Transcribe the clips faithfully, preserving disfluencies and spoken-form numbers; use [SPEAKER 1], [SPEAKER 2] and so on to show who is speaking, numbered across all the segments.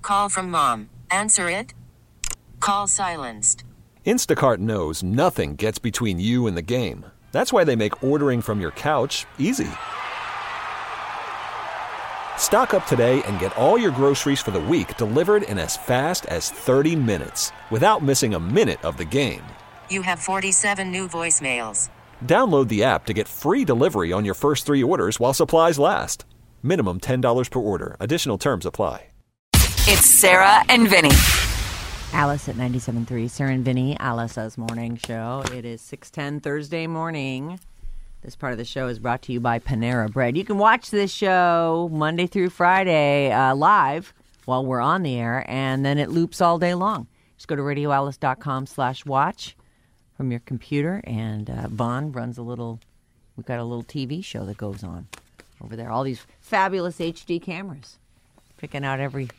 [SPEAKER 1] Call from mom. Answer it. Call silenced.
[SPEAKER 2] Instacart knows nothing gets between you and the game. That's why they make ordering from your couch easy. Stock up today and get all your groceries for the week delivered in as fast as thirty minutes without missing a minute of the game.
[SPEAKER 1] You have forty-seven new voicemails.
[SPEAKER 2] Download the app to get free delivery on your first three orders while supplies last. Minimum ten dollars per order. Additional terms apply.
[SPEAKER 3] It's Sarah and Vinny.
[SPEAKER 4] Alice at ninety-seven point three, Sarah and Vinny, Alice's morning show. It is six ten Thursday morning. This part of the show is brought to you by Panera Bread. You can watch this show Monday through Friday uh, live while we're on the air, and then it loops all day long. Just go to radioalice.com slash watch from your computer, and uh, Vaughn runs a little, we've got a little T V show that goes on over there. All these fabulous H D cameras, picking out every,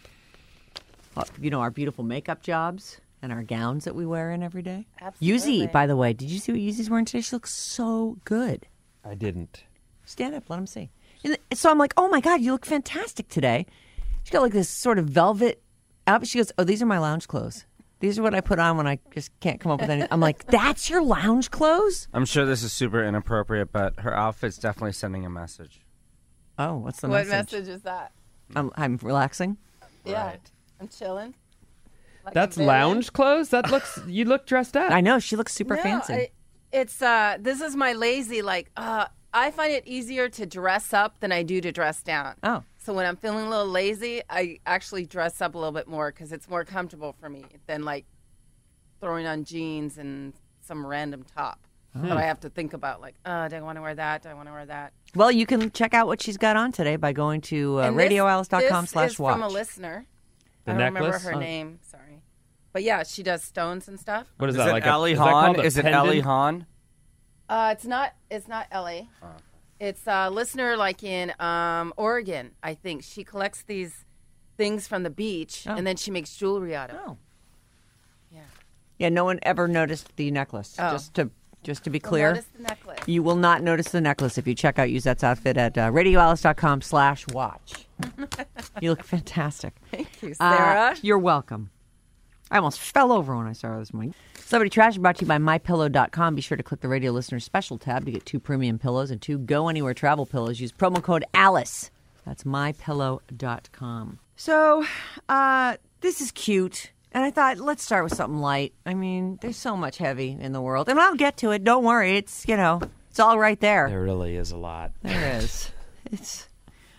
[SPEAKER 4] you know, our beautiful makeup jobs and our gowns that we wear in every day.
[SPEAKER 5] Absolutely.
[SPEAKER 4] Yuzi, by the way, did you see what Yuzi's wearing today? She looks so good.
[SPEAKER 6] I didn't.
[SPEAKER 4] Stand up, let him see. And so I'm like, oh my God, you look fantastic today. She's got like this sort of velvet outfit. She goes, oh, these are my lounge clothes. These are what I put on when I just can't come up with anything. I'm like, that's your lounge clothes?
[SPEAKER 6] I'm sure this is super inappropriate, but her outfit's definitely sending a message.
[SPEAKER 4] Oh, what's the
[SPEAKER 5] What
[SPEAKER 4] message?
[SPEAKER 5] message is that?
[SPEAKER 4] I'm, I'm relaxing.
[SPEAKER 5] Yeah.
[SPEAKER 6] Right.
[SPEAKER 5] I'm chilling. Like
[SPEAKER 7] That's
[SPEAKER 5] a villain.
[SPEAKER 7] lounge clothes? That looks, you look dressed up.
[SPEAKER 4] I know, she looks super
[SPEAKER 5] No,
[SPEAKER 4] fancy.
[SPEAKER 5] I, it's, uh, this is my lazy, like, uh, I find it easier to dress up than I do to dress down.
[SPEAKER 4] Oh.
[SPEAKER 5] So when I'm feeling a little lazy, I actually dress up a little bit more because it's more comfortable for me than, like, throwing on jeans and some random top
[SPEAKER 4] Oh.
[SPEAKER 5] that I have to think about, like, uh, do I want to wear that? Do I want to wear that?
[SPEAKER 4] Well, you can check out what she's got on today by going to uh,
[SPEAKER 5] And this-
[SPEAKER 4] radioalice.com
[SPEAKER 5] this
[SPEAKER 4] slash
[SPEAKER 5] is
[SPEAKER 4] watch.
[SPEAKER 5] from a listener.
[SPEAKER 7] The
[SPEAKER 5] I don't remember
[SPEAKER 7] necklace?
[SPEAKER 5] her
[SPEAKER 7] Oh.
[SPEAKER 5] name. Sorry. But yeah, she does stones and stuff.
[SPEAKER 7] What is,
[SPEAKER 6] Is
[SPEAKER 7] that,
[SPEAKER 6] it
[SPEAKER 7] like
[SPEAKER 6] Ellie
[SPEAKER 7] a, is that
[SPEAKER 6] Hahn?
[SPEAKER 7] called a
[SPEAKER 6] Is it
[SPEAKER 7] pendant?
[SPEAKER 6] Ellie Hahn?
[SPEAKER 5] Uh, it's not. It's not Ellie.
[SPEAKER 6] Oh, okay.
[SPEAKER 5] It's a listener like in um, Oregon, I think. She collects these things from the beach,
[SPEAKER 4] Oh.
[SPEAKER 5] and then she makes jewelry out of it.
[SPEAKER 4] Oh.
[SPEAKER 5] Yeah.
[SPEAKER 4] Yeah, no one ever noticed the necklace.
[SPEAKER 5] Oh.
[SPEAKER 4] Just to just to be
[SPEAKER 5] Well,
[SPEAKER 4] clear.
[SPEAKER 5] notice the necklace.
[SPEAKER 4] You will not notice the necklace if you check out Yuzette's outfit at uh, radioalice.com slash watch. You look fantastic.
[SPEAKER 5] Thank you,
[SPEAKER 4] Uh,
[SPEAKER 5] Sarah.
[SPEAKER 4] you're welcome. I almost fell over when I saw her this morning. Celebrity Trash is brought to you by my pillow dot com. Be sure to click the Radio Listeners Special tab to get two premium pillows and two Go Anywhere travel pillows. Use promo code ALICE. That's my pillow dot com. So, uh, this is cute. And I thought, let's start with something light. I mean, there's so much heavy in the world. And I'll get to it. Don't worry. It's, you know, it's all right there.
[SPEAKER 7] There really is a lot.
[SPEAKER 4] There is. It's,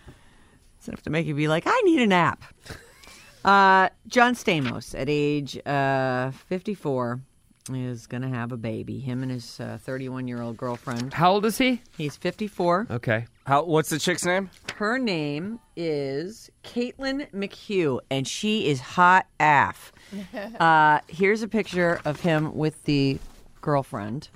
[SPEAKER 4] it's enough to make you be like, I need a nap. Uh, John Stamos, at age uh, fifty-four, is going to have a baby. Him and his uh, thirty-one-year-old girlfriend.
[SPEAKER 7] How old is he?
[SPEAKER 4] He's fifty-four.
[SPEAKER 7] Okay.
[SPEAKER 6] How? What's the chick's name?
[SPEAKER 4] Her name is Caitlin McHugh, and she is hot A F. Uh, here's a picture of him with the girlfriend.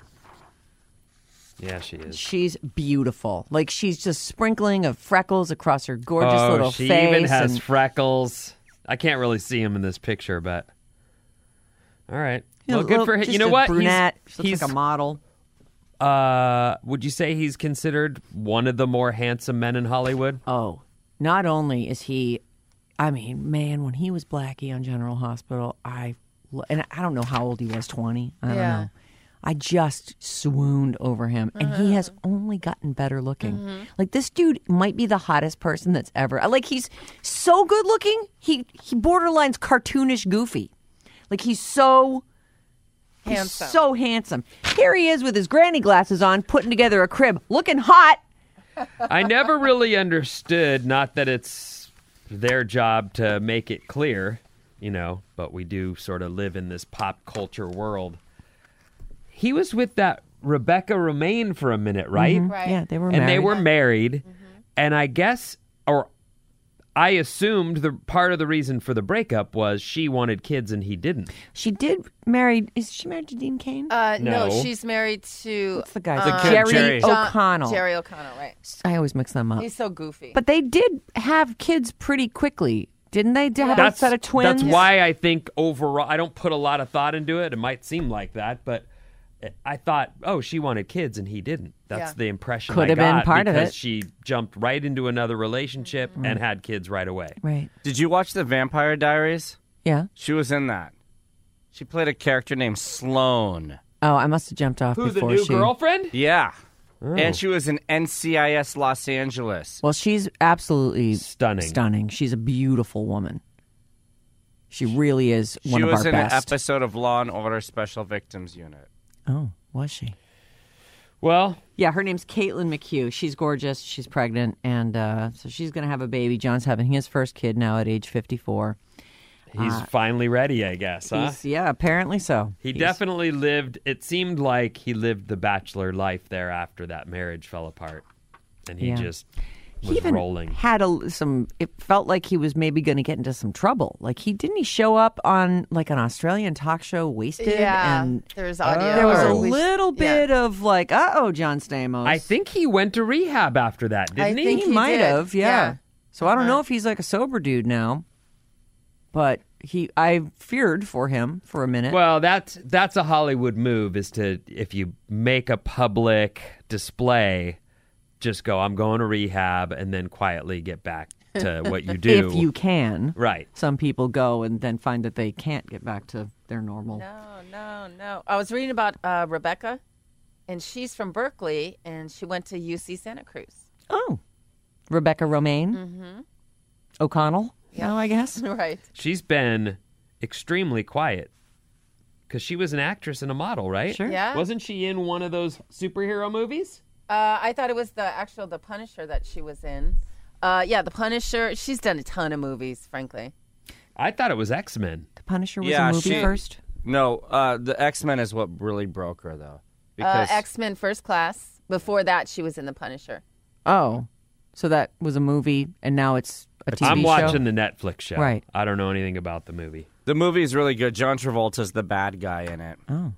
[SPEAKER 7] Yeah, she is.
[SPEAKER 4] She's beautiful. Like, she's just sprinkling of freckles across her gorgeous
[SPEAKER 7] oh,
[SPEAKER 4] little
[SPEAKER 7] she
[SPEAKER 4] face.
[SPEAKER 7] even has
[SPEAKER 4] and-
[SPEAKER 7] freckles. I can't really see him in this picture, but all right.
[SPEAKER 4] You know,
[SPEAKER 7] Well, good
[SPEAKER 4] little-
[SPEAKER 7] for him.
[SPEAKER 4] just
[SPEAKER 7] You know
[SPEAKER 4] a
[SPEAKER 7] what?
[SPEAKER 4] Brunette.
[SPEAKER 7] He's,
[SPEAKER 4] She looks
[SPEAKER 7] he's
[SPEAKER 4] like a model.
[SPEAKER 7] uh, would you say he's considered one of the more handsome men in Hollywood?
[SPEAKER 4] Oh, not only is he, I mean, man, when he was Blackie on General Hospital, I, and I don't know how old he was, twenty. I don't
[SPEAKER 5] Yeah.
[SPEAKER 4] know. I just swooned over him, and
[SPEAKER 5] Uh-huh.
[SPEAKER 4] he has only gotten better looking.
[SPEAKER 5] Mm-hmm.
[SPEAKER 4] Like, this dude might be the hottest person that's ever. Like, he's so good looking. He he borderlines cartoonish goofy. Like, he's so he's
[SPEAKER 5] Handsome.
[SPEAKER 4] so handsome. Here he is with his granny glasses on, putting together a crib, looking hot.
[SPEAKER 7] I never really understood, not that it's their job to make it clear, you know, but we do sort of live in this pop culture world. He was with that Rebecca Romaine for a minute, right?
[SPEAKER 5] Right.
[SPEAKER 4] Yeah, they were
[SPEAKER 7] And
[SPEAKER 4] married.
[SPEAKER 7] they were married. And I guess, or I assumed the part of the reason for the breakup was she wanted kids and he didn't.
[SPEAKER 4] She did marry. Is she married to Dean Cain?
[SPEAKER 5] Uh, no.
[SPEAKER 7] No.
[SPEAKER 5] she's married to
[SPEAKER 4] What's the guy's
[SPEAKER 5] uh,
[SPEAKER 4] name?
[SPEAKER 6] kid,
[SPEAKER 4] Jerry,
[SPEAKER 6] Jerry.
[SPEAKER 5] John-
[SPEAKER 4] O'Connell.
[SPEAKER 5] Jerry O'Connell, right?
[SPEAKER 4] I always mix them up.
[SPEAKER 5] He's so goofy.
[SPEAKER 4] But they did have kids pretty quickly, didn't they? To have a set of twins.
[SPEAKER 7] That's why I think overall, I don't put a lot of thought into it. It might seem like that, but I thought, oh, she wanted kids and he didn't. That's
[SPEAKER 5] Yeah.
[SPEAKER 7] the impression
[SPEAKER 4] Could
[SPEAKER 7] I
[SPEAKER 4] have been
[SPEAKER 7] got
[SPEAKER 4] part of
[SPEAKER 7] because
[SPEAKER 4] it.
[SPEAKER 7] she jumped right into another relationship and had kids right away.
[SPEAKER 4] Right.
[SPEAKER 6] Did you watch the Vampire Diaries?
[SPEAKER 4] Yeah.
[SPEAKER 6] She was in that. She played a character named Sloane.
[SPEAKER 4] Oh, I must have jumped off
[SPEAKER 7] Who, the
[SPEAKER 4] before
[SPEAKER 7] new
[SPEAKER 4] she.
[SPEAKER 7] girlfriend?
[SPEAKER 6] Yeah.
[SPEAKER 7] Oh.
[SPEAKER 6] And she was in N C I S Los Angeles.
[SPEAKER 4] Well, she's absolutely
[SPEAKER 7] Stunning.
[SPEAKER 4] Stunning. She's a beautiful woman. She really is one
[SPEAKER 6] She
[SPEAKER 4] of
[SPEAKER 6] was
[SPEAKER 4] our
[SPEAKER 6] in an
[SPEAKER 4] best.
[SPEAKER 6] episode of Law and Order Special Victims Unit.
[SPEAKER 4] Oh, was she?
[SPEAKER 7] Well,
[SPEAKER 4] Yeah, her name's Caitlin McHugh. She's gorgeous. She's pregnant, and uh, so she's going to have a baby. John's having his first kid now at age fifty-four.
[SPEAKER 7] he's finally ready, I guess, huh?
[SPEAKER 4] He's, yeah, apparently so.
[SPEAKER 7] He
[SPEAKER 4] He's-
[SPEAKER 7] definitely lived, it seemed like he lived the bachelor life there after that marriage fell apart. And he
[SPEAKER 4] Yeah.
[SPEAKER 7] just was
[SPEAKER 4] He even
[SPEAKER 7] rolling.
[SPEAKER 4] had a, some. It felt like he was maybe going to get into some trouble. Like he didn't he show up on like an Australian talk show, wasted,
[SPEAKER 5] Yeah,
[SPEAKER 4] and
[SPEAKER 5] there's audio.
[SPEAKER 4] there was a
[SPEAKER 7] Oh.
[SPEAKER 5] We-
[SPEAKER 4] little
[SPEAKER 5] yeah.
[SPEAKER 4] bit of like, uh oh, John Stamos.
[SPEAKER 7] I think he went to rehab after that, didn't
[SPEAKER 5] I
[SPEAKER 7] he?
[SPEAKER 5] think
[SPEAKER 4] he,
[SPEAKER 5] he
[SPEAKER 4] might
[SPEAKER 5] did.
[SPEAKER 4] have, yeah.
[SPEAKER 5] Yeah.
[SPEAKER 4] So I don't know
[SPEAKER 5] Uh-huh.
[SPEAKER 4] if he's like a sober dude now, but he, I feared for him for a minute.
[SPEAKER 7] Well, that's that's a Hollywood move, is to, if you make a public display, just go, I'm going to rehab, and then quietly get back to what you do.
[SPEAKER 4] if you can,
[SPEAKER 7] Right.
[SPEAKER 4] Some people go and then find that they can't get back to their normal.
[SPEAKER 5] No, no, no. I was reading about uh, Rebecca, and she's from Berkeley, and she went to U C Santa Cruz.
[SPEAKER 4] Oh, Rebecca Romaine, mm-hmm. O'Connell. No, I guess.
[SPEAKER 5] Right.
[SPEAKER 7] She's been extremely quiet because she was an actress and a model, right?
[SPEAKER 4] Sure.
[SPEAKER 5] Yeah.
[SPEAKER 7] Wasn't she in one of those superhero movies?
[SPEAKER 5] Uh, I thought it was the actual The Punisher that she was in. Uh, yeah, The Punisher. She's done a ton of movies, frankly.
[SPEAKER 7] I thought it was X-Men.
[SPEAKER 4] The Punisher was
[SPEAKER 6] Yeah,
[SPEAKER 4] a movie
[SPEAKER 6] she-
[SPEAKER 4] first.
[SPEAKER 6] No, uh, the X-Men is what really broke her, though.
[SPEAKER 5] Uh,
[SPEAKER 6] Because
[SPEAKER 5] X-Men First Class. Before that, she was in The Punisher.
[SPEAKER 4] Oh, so that was a movie, and now it's a T V
[SPEAKER 7] I'm
[SPEAKER 4] show.
[SPEAKER 7] watching the Netflix show.
[SPEAKER 4] Right.
[SPEAKER 7] I don't know anything about the movie.
[SPEAKER 6] the movie is really good. John Travolta's the bad guy in it.
[SPEAKER 4] Oh.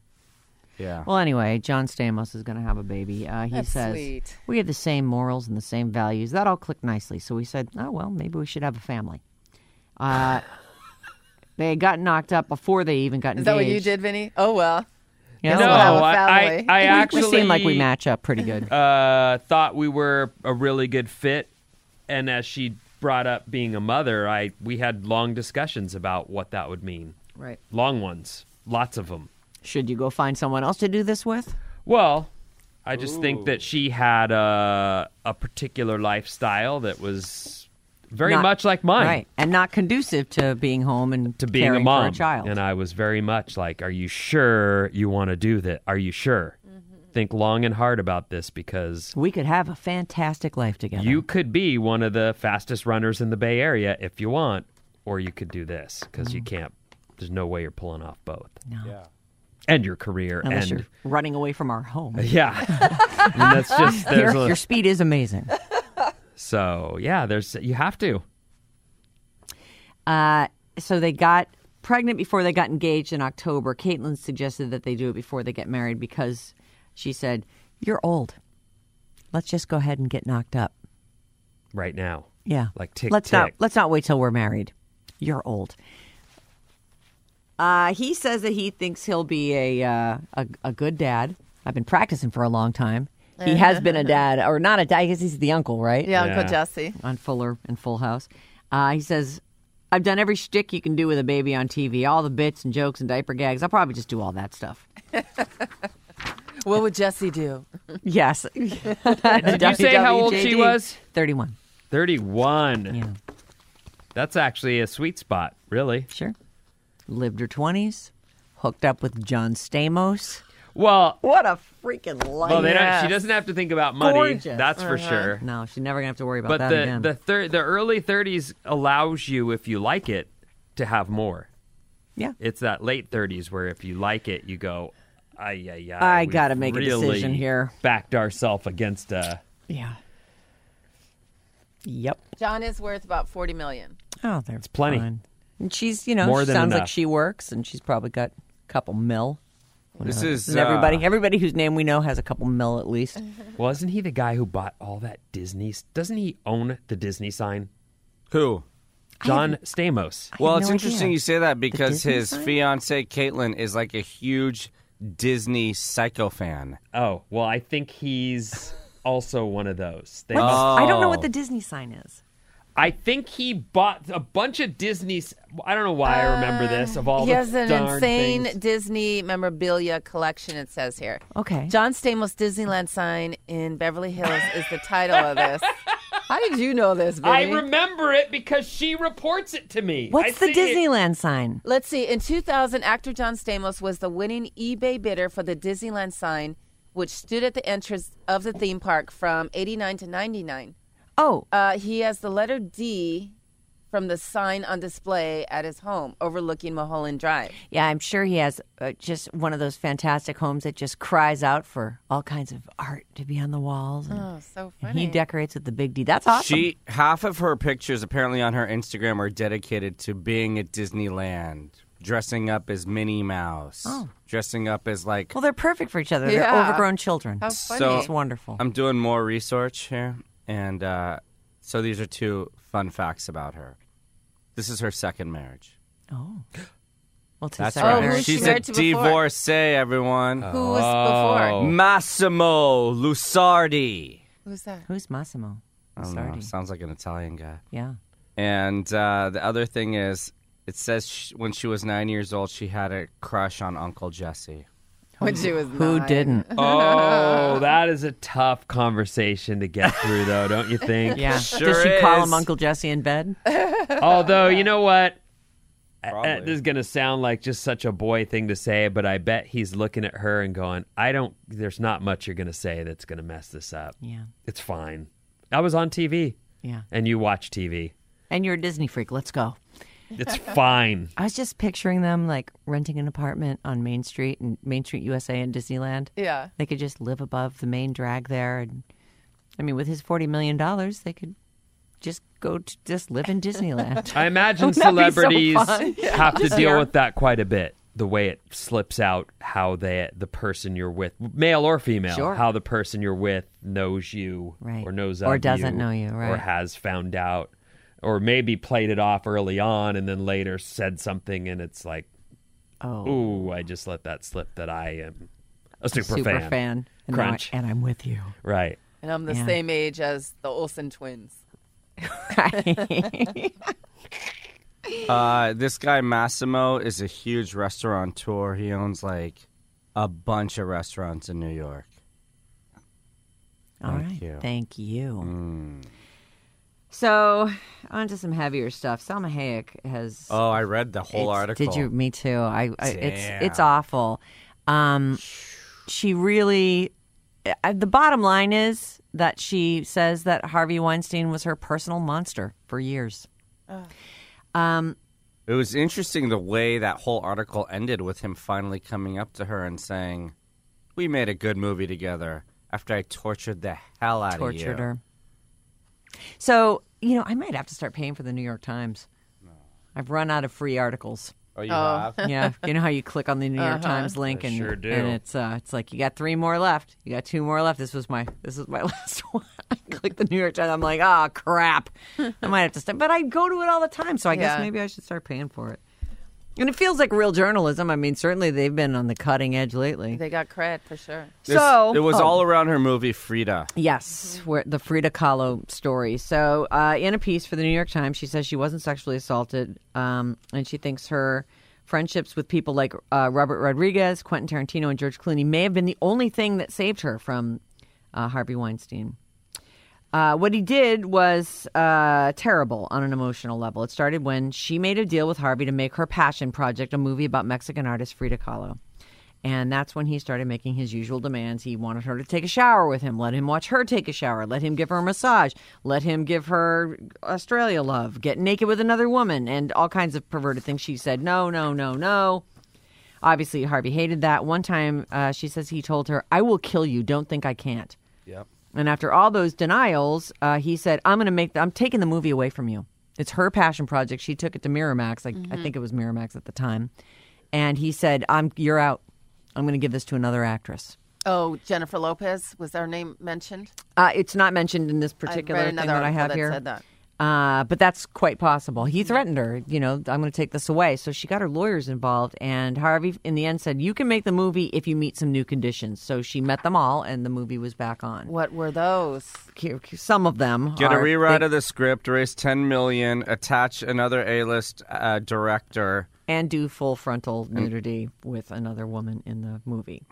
[SPEAKER 6] Yeah.
[SPEAKER 4] Well, anyway, John Stamos is going to have a baby. Uh, he
[SPEAKER 5] That's
[SPEAKER 4] says,
[SPEAKER 5] sweet.
[SPEAKER 4] we have the same morals and the same values. That all clicked nicely. So we said, oh, well, maybe we should have a family. Uh, they had gotten knocked up before they even got engaged.
[SPEAKER 5] Is that what you did, Vinny? Oh, well.
[SPEAKER 4] Yeah,
[SPEAKER 5] No,
[SPEAKER 7] No,
[SPEAKER 5] have a
[SPEAKER 7] I, I,
[SPEAKER 5] family.
[SPEAKER 7] I
[SPEAKER 4] we,
[SPEAKER 7] actually
[SPEAKER 4] we seem like we match up pretty good.
[SPEAKER 7] uh, thought we were a really good fit, and as she brought up being a mother, I we had long discussions about what that would mean.
[SPEAKER 4] Right.
[SPEAKER 7] Long ones, lots of them.
[SPEAKER 4] Should you go find someone else to do this with?
[SPEAKER 7] Well, I just think that she had a a particular lifestyle that was very
[SPEAKER 4] Not-
[SPEAKER 7] much like mine.
[SPEAKER 4] Right. And not conducive to being home and
[SPEAKER 7] To being a
[SPEAKER 4] caring
[SPEAKER 7] mom,
[SPEAKER 4] for a child.
[SPEAKER 7] and I was very much like, "Are you sure you want to do that? Are you sure? Think long and hard about this because
[SPEAKER 4] we could have a fantastic life together.
[SPEAKER 7] you could be one of the fastest runners in the Bay Area if you want, or you could do this because you can't. There's no way you're pulling off both,
[SPEAKER 4] No.
[SPEAKER 6] Yeah.
[SPEAKER 7] and your career,
[SPEAKER 4] Unless
[SPEAKER 7] and
[SPEAKER 4] you're running away from our home.
[SPEAKER 7] yeah, I mean, that's just there's
[SPEAKER 4] your,
[SPEAKER 7] a,
[SPEAKER 4] your speed is amazing.
[SPEAKER 7] so yeah. There's you have to.
[SPEAKER 4] Uh, so they got pregnant before they got engaged in October. Caitlin suggested that they do it before they get married because she said, "You're old. Let's just go ahead and get knocked up."
[SPEAKER 7] Right now,
[SPEAKER 4] Yeah,
[SPEAKER 7] like tick
[SPEAKER 4] let's
[SPEAKER 7] tick.
[SPEAKER 4] not let's not wait till we're married. You're old. Uh, he says that he thinks he'll be a, uh, a a good dad. I've been practicing for a long time. He has been a dad, or not a dad. I guess he's the uncle, right?
[SPEAKER 5] Yeah,
[SPEAKER 7] Yeah.
[SPEAKER 5] Uncle Jesse.
[SPEAKER 4] On Fuller and Full House. Uh, he says, I've done every shtick you can do with a baby on T V, all the bits and jokes and diaper gags. I'll probably just do all that stuff.
[SPEAKER 5] What would Jesse do?
[SPEAKER 4] Yes.
[SPEAKER 7] Did you say how old she was?
[SPEAKER 4] thirty-one.
[SPEAKER 7] Thirty-one.
[SPEAKER 4] Yeah,
[SPEAKER 7] That's actually a sweet spot, really.
[SPEAKER 4] sure. Lived her twenties, hooked up with John Stamos.
[SPEAKER 7] Well,
[SPEAKER 4] What a freaking life.
[SPEAKER 7] well, they don't,
[SPEAKER 5] Yes.
[SPEAKER 7] she doesn't have to think about money.
[SPEAKER 4] Gorgeous.
[SPEAKER 7] That's for sure.
[SPEAKER 4] No, she's never going to have to worry about
[SPEAKER 7] But
[SPEAKER 4] that
[SPEAKER 7] the
[SPEAKER 4] again.
[SPEAKER 7] the thir- the early thirties allows you, if you like it, to have more.
[SPEAKER 4] yeah.
[SPEAKER 7] It's that late thirties where if you like it, you go, ay, ay, ay.
[SPEAKER 4] I
[SPEAKER 7] we've
[SPEAKER 4] gotta make a
[SPEAKER 7] really
[SPEAKER 4] decision here."
[SPEAKER 7] Backed ourselves against a.
[SPEAKER 4] Yeah. Yep.
[SPEAKER 5] John is worth about forty million.
[SPEAKER 4] Oh, there's
[SPEAKER 7] plenty.
[SPEAKER 4] Fine. And she's, you know,
[SPEAKER 7] More
[SPEAKER 4] she
[SPEAKER 7] than
[SPEAKER 4] sounds like
[SPEAKER 7] enough.
[SPEAKER 4] she works, and she's probably got a couple mil.
[SPEAKER 6] This is
[SPEAKER 4] And everybody,
[SPEAKER 6] uh,
[SPEAKER 4] everybody whose name we know has a couple mil at least.
[SPEAKER 7] Well, isn't he the guy who bought all that Disney? Doesn't he own the Disney sign?
[SPEAKER 6] who?
[SPEAKER 7] John Stamos.
[SPEAKER 6] Well,
[SPEAKER 4] had
[SPEAKER 6] it's
[SPEAKER 4] no
[SPEAKER 6] interesting
[SPEAKER 4] idea.
[SPEAKER 6] you say that because
[SPEAKER 4] Disney
[SPEAKER 6] his
[SPEAKER 4] sign?
[SPEAKER 6] fiance Caitlin is like a huge Disney psycho fan.
[SPEAKER 7] Oh, well, I think he's also one of those. They
[SPEAKER 4] What's-
[SPEAKER 7] must-
[SPEAKER 4] I don't know what the Disney sign is.
[SPEAKER 7] I think he bought a bunch of Disney's. I don't know why I remember this. Of all
[SPEAKER 5] He
[SPEAKER 7] the
[SPEAKER 5] has an
[SPEAKER 7] darn
[SPEAKER 5] insane
[SPEAKER 7] things.
[SPEAKER 5] Disney memorabilia collection, it says here.
[SPEAKER 4] Okay.
[SPEAKER 5] John Stamos Disneyland sign in Beverly Hills is the title of this. How did you know this,
[SPEAKER 7] I
[SPEAKER 5] Vinny?
[SPEAKER 7] remember it because she reports it to me.
[SPEAKER 4] What's
[SPEAKER 7] I
[SPEAKER 4] the
[SPEAKER 7] see it-
[SPEAKER 4] Disneyland sign?
[SPEAKER 5] Let's see. In two thousand, actor John Stamos was the winning eBay bidder for the Disneyland sign, which stood at the entrance of the theme park from eighty-nine to ninety-nine.
[SPEAKER 4] Oh,
[SPEAKER 5] Uh, he has the letter D from the sign on display at his home overlooking Mulholland Drive.
[SPEAKER 4] yeah, I'm sure he has uh, just one of those fantastic homes that just cries out for all kinds of art to be on the walls. And,
[SPEAKER 5] Oh, so
[SPEAKER 4] and
[SPEAKER 5] funny.
[SPEAKER 4] he decorates with the big D. That's awesome.
[SPEAKER 6] She half of her pictures apparently on her Instagram are dedicated to being at Disneyland, dressing up as Minnie Mouse,
[SPEAKER 4] Oh.
[SPEAKER 6] dressing up as like.
[SPEAKER 4] Well, they're perfect for each other. They're
[SPEAKER 5] Yeah.
[SPEAKER 4] overgrown children.
[SPEAKER 5] How funny.
[SPEAKER 6] So-
[SPEAKER 4] It's wonderful.
[SPEAKER 6] I'm doing more research here, and uh, so these are two fun facts about her. This is her second marriage.
[SPEAKER 4] oh. Well, it's his
[SPEAKER 6] That's
[SPEAKER 4] second
[SPEAKER 5] Oh,
[SPEAKER 6] right.
[SPEAKER 5] who's
[SPEAKER 4] marriage.
[SPEAKER 5] she
[SPEAKER 6] She's a
[SPEAKER 5] married to before?
[SPEAKER 6] divorcee, everyone.
[SPEAKER 5] Who was
[SPEAKER 7] Oh.
[SPEAKER 5] before?
[SPEAKER 6] Massimo Lusardi.
[SPEAKER 5] Who's that?
[SPEAKER 4] Who's Massimo?
[SPEAKER 6] I don't know.
[SPEAKER 4] Lusardi.
[SPEAKER 6] Sounds like an Italian guy.
[SPEAKER 4] Yeah.
[SPEAKER 6] And uh, the other thing is, it says sh when she was nine years old, she had a crush on Uncle Jesse.
[SPEAKER 5] When she was
[SPEAKER 4] Who
[SPEAKER 5] nine.
[SPEAKER 4] didn't?
[SPEAKER 7] Oh, that is a tough conversation to get through, though, don't you think?
[SPEAKER 4] Yeah.
[SPEAKER 6] Sure
[SPEAKER 4] Does she call
[SPEAKER 6] is.
[SPEAKER 4] him Uncle Jesse in bed?
[SPEAKER 7] Although, you know what? Uh,
[SPEAKER 6] Probably.
[SPEAKER 7] This is going to sound like just such a boy thing to say, but I bet he's looking at her and going, I don't, there's not much you're going to say that's going to mess this up.
[SPEAKER 4] Yeah.
[SPEAKER 7] It's fine. I was on T V,
[SPEAKER 4] Yeah.
[SPEAKER 7] and you watch T V.
[SPEAKER 4] And you're a Disney freak. Let's go.
[SPEAKER 7] It's fine.
[SPEAKER 4] I was just picturing them like renting an apartment on Main Street and Main Street U S A in Disneyland.
[SPEAKER 5] Yeah.
[SPEAKER 4] They could just live above the main drag there. And I mean, with his forty million dollars, they could just go to just live in Disneyland.
[SPEAKER 7] I imagine
[SPEAKER 4] Wouldn't that be so
[SPEAKER 7] celebrities
[SPEAKER 4] fun?
[SPEAKER 7] have to
[SPEAKER 4] Just
[SPEAKER 7] deal
[SPEAKER 4] here.
[SPEAKER 7] with that quite a bit. The way it slips out, how they, the person you're with, male or female,
[SPEAKER 4] Sure.
[SPEAKER 7] how the person you're with knows you,
[SPEAKER 4] Right.
[SPEAKER 7] or knows
[SPEAKER 4] Or
[SPEAKER 7] of
[SPEAKER 4] doesn't
[SPEAKER 7] you,
[SPEAKER 4] know you,
[SPEAKER 7] or
[SPEAKER 4] right.
[SPEAKER 7] has found out, or maybe played it off early on and then later said something, and it's like,
[SPEAKER 4] Oh,
[SPEAKER 7] ooh, I just let that slip that I am a super,
[SPEAKER 4] super
[SPEAKER 7] fan.
[SPEAKER 4] fan. And, now I-
[SPEAKER 7] Crunch.
[SPEAKER 4] and I'm with you.
[SPEAKER 7] Right.
[SPEAKER 5] And I'm the
[SPEAKER 4] Yeah.
[SPEAKER 5] same age as the Olsen twins.
[SPEAKER 6] Uh, this guy Massimo is a huge restaurateur. He owns like a bunch of restaurants in New York.
[SPEAKER 4] All
[SPEAKER 6] Thank
[SPEAKER 4] right.
[SPEAKER 6] you.
[SPEAKER 4] Thank you.
[SPEAKER 6] Mm.
[SPEAKER 4] So, on to some heavier stuff. Salma Hayek has.
[SPEAKER 6] Oh, I read the whole
[SPEAKER 4] It's-
[SPEAKER 6] article.
[SPEAKER 4] Did you? Me too. I. I it's it's
[SPEAKER 6] Damn.
[SPEAKER 4] awful. Um, she really. Uh, the bottom line is that she says that Harvey Weinstein was her personal monster for years. Um,
[SPEAKER 6] It was interesting the way that whole article ended with him finally coming up to her and saying, "We made a good movie together after I tortured the hell out of you."
[SPEAKER 4] tortured her. So you know, I might have to start paying for the New York Times. I've run out of free articles.
[SPEAKER 6] Oh, you
[SPEAKER 5] Oh.
[SPEAKER 6] have?
[SPEAKER 4] Yeah, you know how you click on the New York
[SPEAKER 5] Uh-huh.
[SPEAKER 4] Times link
[SPEAKER 7] I
[SPEAKER 4] and
[SPEAKER 7] sure do.
[SPEAKER 4] and it's uh, it's like you got three more left. You got two more left. This was my this is my last one. I click the New York Times. I'm like, ah, crap. I might have to start, but I go to it all the time, so I guess
[SPEAKER 5] Yeah.
[SPEAKER 4] maybe I should start paying for it. And it feels like real journalism. I mean, certainly they've been on the cutting edge lately.
[SPEAKER 5] They got cred for sure.
[SPEAKER 6] This-
[SPEAKER 4] So
[SPEAKER 6] it was
[SPEAKER 4] oh.
[SPEAKER 6] all around her movie Frida.
[SPEAKER 4] Yes, where the Frida Kahlo story. So, uh, in a piece for the New York Times, she says she wasn't sexually assaulted, um, and she thinks her friendships with people like uh, Robert Rodriguez, Quentin Tarantino, and George Clooney may have been the only thing that saved her from uh, Harvey Weinstein. Uh, what he did was uh, terrible on an emotional level. It started when she made a deal with Harvey to make her passion project a movie about Mexican artist Frida Kahlo. And that's when he started making his usual demands. He wanted her to take a shower with him, let him watch her take a shower, let him give her a massage, let him give her Australia love, get naked with another woman, and all kinds of perverted things. She said, no, no, no, no. Obviously, Harvey hated that. One time, uh, she says he told her, I will kill you. Don't think I can't.
[SPEAKER 6] Yep.
[SPEAKER 4] And after all those denials, uh, he said, I'm going to make, the, I'm taking the movie away from you. It's her passion project. She took it to Miramax. Like, I think it was Miramax at the time. And he said, I'm, you're out. I'm going to give this to another actress.
[SPEAKER 5] Oh, Jennifer Lopez, was her name mentioned?
[SPEAKER 4] Uh, it's not mentioned in this
[SPEAKER 5] I
[SPEAKER 4] particular
[SPEAKER 5] read
[SPEAKER 4] thing
[SPEAKER 5] another
[SPEAKER 4] that I
[SPEAKER 5] article
[SPEAKER 4] have
[SPEAKER 5] that
[SPEAKER 4] here.
[SPEAKER 5] said that.
[SPEAKER 4] Uh, but that's quite possible. He threatened her, you know, I'm going to take this away. So she got her lawyers involved, and Harvey, in the end, said, you can make the movie if you meet some new conditions. So she met them all, and the movie was back on.
[SPEAKER 5] What were those?
[SPEAKER 4] Some of them
[SPEAKER 6] Get
[SPEAKER 4] are,
[SPEAKER 6] a rewrite
[SPEAKER 4] they,
[SPEAKER 6] of the script, raise ten million dollars, attach another A-list uh, director.
[SPEAKER 4] and do full frontal nudity with another woman in the movie,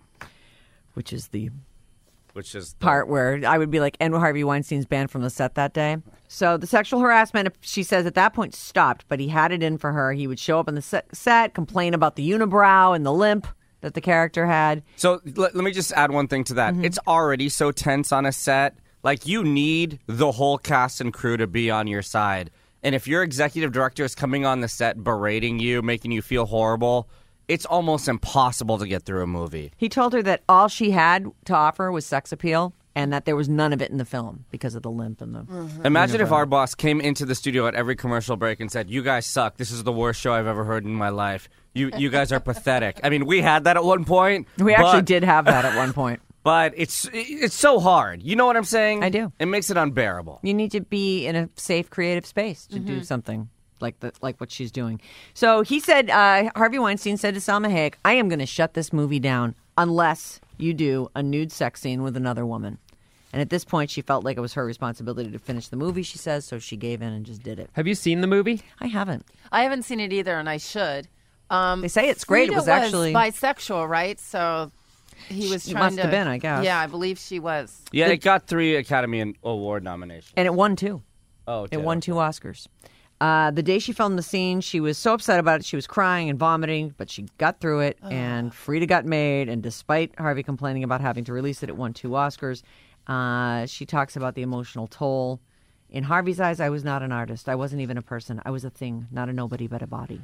[SPEAKER 4] which is the
[SPEAKER 6] Which is the
[SPEAKER 4] part where I would be like, and Harvey Weinstein's banned from the set that day. So the sexual harassment, she says, at that point stopped, but he had it in for her. He would show up on the set, set complain about the unibrow and the limp that the character had.
[SPEAKER 6] So let, let me just add one thing to that.
[SPEAKER 4] Mm-hmm.
[SPEAKER 6] It's already so tense on a set. Like, you need the whole cast and crew to be on your side. And if your executive director is coming on the set berating you, making you feel horrible, it's almost impossible to get through a movie.
[SPEAKER 4] He told her that all she had to offer was sex appeal and that there was none of it in the film because of the limp and the...
[SPEAKER 5] Mm-hmm.
[SPEAKER 6] Imagine if our boss came into the studio at every commercial break and said, you guys suck. This is the worst show I've ever heard in my life. You you guys are pathetic. I mean, we had that at one point.
[SPEAKER 4] We
[SPEAKER 6] but,
[SPEAKER 4] actually did have that at one point.
[SPEAKER 6] But it's it's so hard. You know what I'm saying?
[SPEAKER 4] I do.
[SPEAKER 6] It makes it unbearable.
[SPEAKER 4] You need to be in a safe, creative space to do something like the, like what she's doing. So he said, uh, Harvey Weinstein said to Salma Hayek, I am going to shut this movie down unless you do a nude sex scene with another woman. And at this point, she felt like it was her responsibility to finish the movie, she says, so she gave in and just did it.
[SPEAKER 7] Have you seen the movie?
[SPEAKER 4] I haven't.
[SPEAKER 5] I haven't seen it either, and I should. Um,
[SPEAKER 4] They say it's great. It
[SPEAKER 5] Frida
[SPEAKER 4] was actually-
[SPEAKER 5] bisexual, right? So he was
[SPEAKER 4] She
[SPEAKER 5] trying
[SPEAKER 4] must
[SPEAKER 5] to.
[SPEAKER 4] have been, I guess.
[SPEAKER 5] Yeah, I believe she was.
[SPEAKER 6] Yeah, it got three Academy Award nominations.
[SPEAKER 4] And it won two.
[SPEAKER 6] Oh,
[SPEAKER 4] It won two Oscars. Uh, the day she filmed the scene, she was so upset about it. She was crying and vomiting, but she got through it, and Frida got made. And despite Harvey complaining about having to release it, it won two Oscars. Uh, she talks about the emotional toll. In Harvey's eyes, I was not an artist. I wasn't even a person. I was a thing, not a nobody, but a body.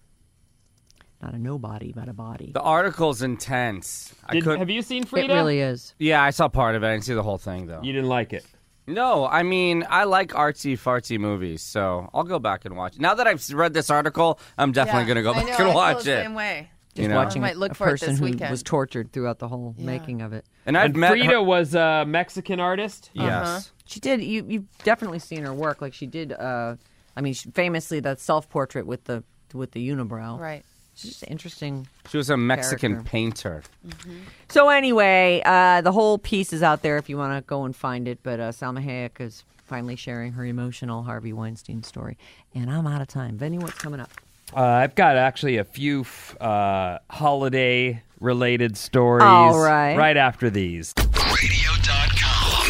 [SPEAKER 4] Not a nobody, but a body.
[SPEAKER 6] The article's intense. I
[SPEAKER 7] Did,
[SPEAKER 6] could.
[SPEAKER 7] have you seen
[SPEAKER 4] It
[SPEAKER 7] Frida?
[SPEAKER 4] really is.
[SPEAKER 6] Yeah, I saw part of it. I didn't see the whole thing though.
[SPEAKER 7] You didn't like it.
[SPEAKER 6] No, I mean, I like artsy fartsy movies, so I'll go back and watch it. Now that I've read this article, I'm definitely going to go
[SPEAKER 5] I
[SPEAKER 6] back
[SPEAKER 5] know,
[SPEAKER 6] and
[SPEAKER 5] I
[SPEAKER 6] watch
[SPEAKER 5] feel the
[SPEAKER 6] it.
[SPEAKER 5] Same way.
[SPEAKER 4] Just
[SPEAKER 6] You know?
[SPEAKER 4] watching
[SPEAKER 5] I might look
[SPEAKER 4] a
[SPEAKER 5] for it
[SPEAKER 4] person
[SPEAKER 5] this
[SPEAKER 4] who
[SPEAKER 5] weekend.
[SPEAKER 4] was tortured throughout the whole making of it.
[SPEAKER 6] And I've
[SPEAKER 7] And
[SPEAKER 6] met
[SPEAKER 7] Frida
[SPEAKER 6] her.
[SPEAKER 7] was a Mexican artist.
[SPEAKER 6] Yes.
[SPEAKER 4] She did. You you've definitely seen her work. Like she did. Uh, I mean, she, famously that self portrait with the with the unibrow.
[SPEAKER 5] Right.
[SPEAKER 4] She's just interesting.
[SPEAKER 6] She was a Mexican
[SPEAKER 4] Character.
[SPEAKER 6] painter.
[SPEAKER 4] So anyway, uh, the whole piece is out there if you want to go and find it. But uh, Salma Hayek is finally sharing her emotional Harvey Weinstein story. And I'm out of time. Vinny, what's coming up?
[SPEAKER 7] Uh, I've got actually a few f- uh, holiday-related stories.
[SPEAKER 4] All right.
[SPEAKER 7] Right after these.
[SPEAKER 8] radio dot com.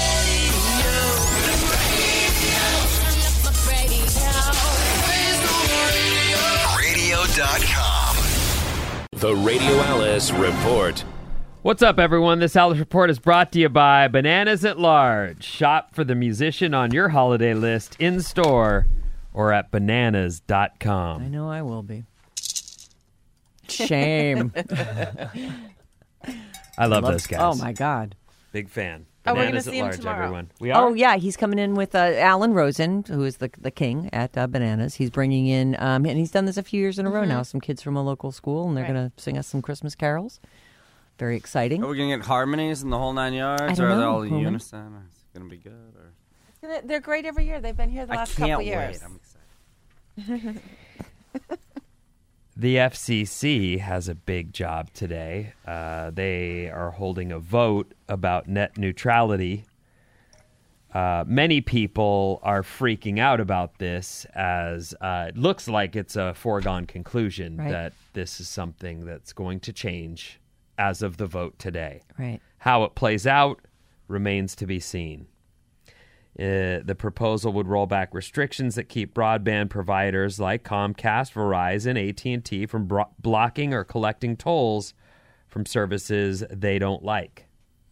[SPEAKER 8] radio dot com. The Radio Alice Report.
[SPEAKER 7] What's up, everyone? This Alice Report is brought to you by Bananas at Large. Shop for the musician on your holiday list in store or at bananas dot
[SPEAKER 4] I
[SPEAKER 7] com.
[SPEAKER 4] know I will be. Shame.
[SPEAKER 7] I love those guys.
[SPEAKER 4] Oh, my God.
[SPEAKER 7] Big fan.
[SPEAKER 5] Oh, we're gonna
[SPEAKER 7] Bananas
[SPEAKER 5] see
[SPEAKER 7] at
[SPEAKER 5] him
[SPEAKER 7] Large,
[SPEAKER 5] tomorrow.
[SPEAKER 7] everyone. We are?
[SPEAKER 4] Oh, yeah. He's coming in with uh, Alan Rosen, who is the the king at uh, Bananas. He's bringing in, um, and he's done this a few years in a row now, some kids from a local school, and they're
[SPEAKER 5] Right.
[SPEAKER 4] going to sing us some Christmas carols. Very exciting.
[SPEAKER 6] Are we going to get harmonies in the whole nine yards?
[SPEAKER 4] I don't
[SPEAKER 6] or are they
[SPEAKER 4] know,
[SPEAKER 6] all in
[SPEAKER 4] Pullman.
[SPEAKER 6] unison? Or is it going to be good? Or?
[SPEAKER 5] They're- They're great every year. They've been here the
[SPEAKER 6] I
[SPEAKER 5] last
[SPEAKER 6] can't
[SPEAKER 5] couple
[SPEAKER 6] wait.
[SPEAKER 5] years.
[SPEAKER 6] I'm excited.
[SPEAKER 7] The F C C has a big job today. Uh, they are holding a vote about net neutrality. Uh, many people are freaking out about this as uh, it looks like it's a foregone conclusion
[SPEAKER 4] Right.
[SPEAKER 7] that this is something that's going to change as of the vote today.
[SPEAKER 4] Right.
[SPEAKER 7] How it plays out remains to be seen. Uh, the proposal would roll back restrictions that keep broadband providers like Comcast, Verizon, A T and T from bro- blocking or collecting tolls from services they don't like.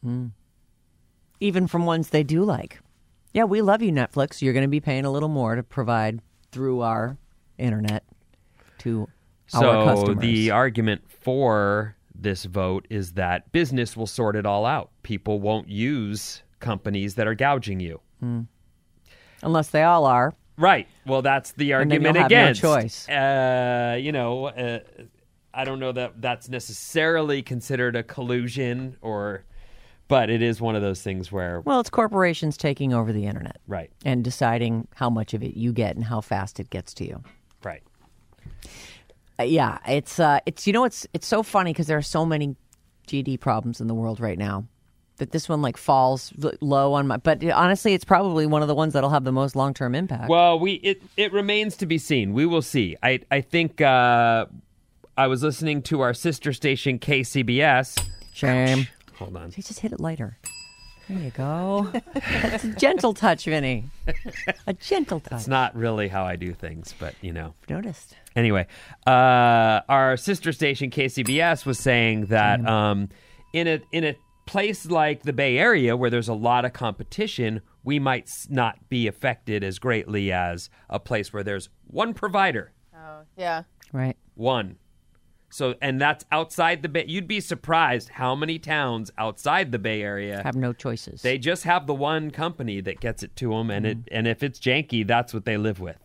[SPEAKER 4] Even from ones they do like. Yeah, we love you, Netflix. You're going to be paying a little more to provide through our internet to our
[SPEAKER 7] So
[SPEAKER 4] customers.
[SPEAKER 7] the argument for this vote is that business will sort it all out. People won't use companies that are gouging you.
[SPEAKER 4] Unless they all are.
[SPEAKER 7] Right. Well, that's the
[SPEAKER 4] And then
[SPEAKER 7] argument
[SPEAKER 4] you'll have no
[SPEAKER 7] against.
[SPEAKER 4] choice.
[SPEAKER 7] Uh, you know, uh, I don't know that that's necessarily considered a collusion or, But it is one of those things where,
[SPEAKER 4] Well, it's corporations taking over the internet
[SPEAKER 7] right,
[SPEAKER 4] and deciding how much of it you get and how fast it gets to you.
[SPEAKER 7] right.
[SPEAKER 4] Uh, yeah, it's uh, it's you know it's it's so funny because there are so many G D problems in the world right now that this one like falls l- low on my. But honestly, it's probably one of the ones that'll have the most long term impact.
[SPEAKER 7] Well, we it, it remains to be seen. We will see. I I think uh, I was listening to our sister station K C B S.
[SPEAKER 4] Shame.
[SPEAKER 7] Hold on.
[SPEAKER 4] You just hit it lighter. There you go. That's a gentle touch, Vinny. A gentle touch.
[SPEAKER 7] It's not really how I do things, but you know.
[SPEAKER 4] Noticed.
[SPEAKER 7] Anyway, uh, our sister station K C B S was saying that um, in a in a place like the Bay Area where there's a lot of competition, we might s- not be affected as greatly as a place where there's one provider.
[SPEAKER 5] Oh, yeah.
[SPEAKER 4] Right.
[SPEAKER 7] One. So, and that's outside the Bay. You'd be surprised how many towns outside the Bay Area
[SPEAKER 4] Have no choices.
[SPEAKER 7] they just have the one company that gets it to them, and it and if it's janky, that's what they live with.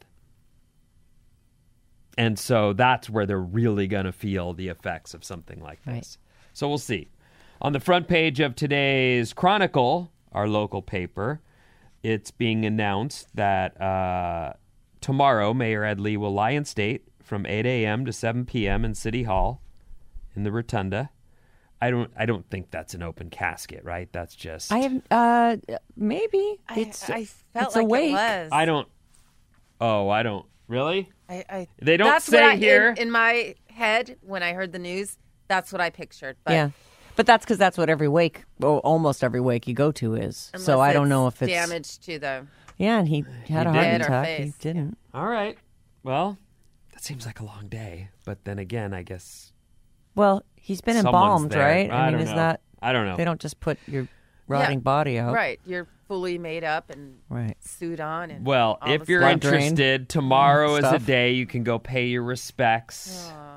[SPEAKER 7] And so that's where they're really going to feel the effects of something like this.
[SPEAKER 4] Right.
[SPEAKER 7] So we'll see. On the front page of today's Chronicle, our local paper, it's being announced that uh, tomorrow Mayor Ed Lee will lie in state from eight a.m. to seven p.m. in City Hall in the Rotunda. I don't I don't think that's an open casket, right? That's just
[SPEAKER 4] I have uh maybe
[SPEAKER 5] I,
[SPEAKER 4] it's
[SPEAKER 5] I felt
[SPEAKER 4] it's
[SPEAKER 5] like
[SPEAKER 4] a wake.
[SPEAKER 5] it was.
[SPEAKER 7] I don't Oh, I don't. Really?
[SPEAKER 5] I, I,
[SPEAKER 7] They don't
[SPEAKER 5] that's
[SPEAKER 7] say
[SPEAKER 5] what I,
[SPEAKER 7] here.
[SPEAKER 5] In, in my head, when I heard the news, that's what I pictured. But
[SPEAKER 4] Yeah. But that's because that's what every wake, well, almost every wake you go to is. So
[SPEAKER 5] unless
[SPEAKER 4] I don't
[SPEAKER 5] it's
[SPEAKER 4] know if it's
[SPEAKER 5] damage to the.
[SPEAKER 4] Yeah, and he had a
[SPEAKER 7] He
[SPEAKER 4] heart
[SPEAKER 7] did.
[SPEAKER 5] Or
[SPEAKER 4] attack.
[SPEAKER 5] face.
[SPEAKER 4] He didn't.
[SPEAKER 7] All right. Well, that seems like a long day, but then again, I guess
[SPEAKER 4] Well, he's been
[SPEAKER 7] someone's
[SPEAKER 4] embalmed,
[SPEAKER 7] there.
[SPEAKER 4] right?
[SPEAKER 7] I,
[SPEAKER 4] mean,
[SPEAKER 7] don't
[SPEAKER 4] is
[SPEAKER 7] know.
[SPEAKER 4] that
[SPEAKER 7] I don't know.
[SPEAKER 4] they don't just put your rotting
[SPEAKER 5] Yeah.
[SPEAKER 4] body out,
[SPEAKER 5] Right. You're fully made up and
[SPEAKER 4] Right.
[SPEAKER 5] suit on. And
[SPEAKER 7] Well,
[SPEAKER 5] all
[SPEAKER 7] if
[SPEAKER 5] the
[SPEAKER 7] you're
[SPEAKER 5] stuff.
[SPEAKER 4] Blood drained.
[SPEAKER 7] interested, tomorrow is a
[SPEAKER 4] Stuff.
[SPEAKER 7] day you can go pay your respects.
[SPEAKER 5] Aw.